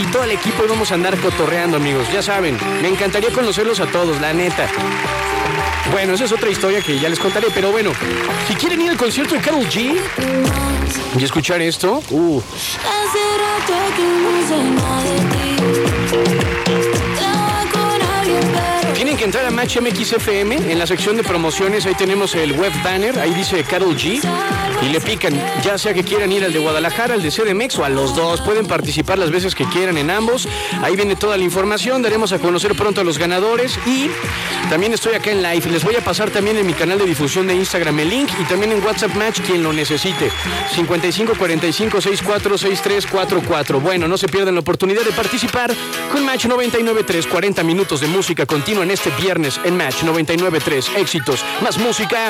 y todo el equipo íbamos a andar cotorreando, amigos. Ya saben, me encantaría conocerlos a todos, la neta. Bueno, esa es otra historia que ya les contaré, pero bueno, si quieren ir al concierto de Karol G y escuchar esto, tienen que entrar a Match MX FM en la sección de promociones. Ahí tenemos el web banner, ahí dice Karol G y le pican, ya sea que quieran ir al de Guadalajara, al de CDMX o a los dos. Pueden participar las veces que quieran en ambos. Ahí viene toda la información. Daremos a conocer pronto a los ganadores y también estoy acá en live. Les voy a pasar también en mi canal de difusión de Instagram el link y también en WhatsApp Match quien lo necesite. 55 45 64 63 44. Bueno, no se pierdan la oportunidad de participar con Match 99.3. 40 minutos de música continua en este viernes en Match 99.3. Éxitos, más música.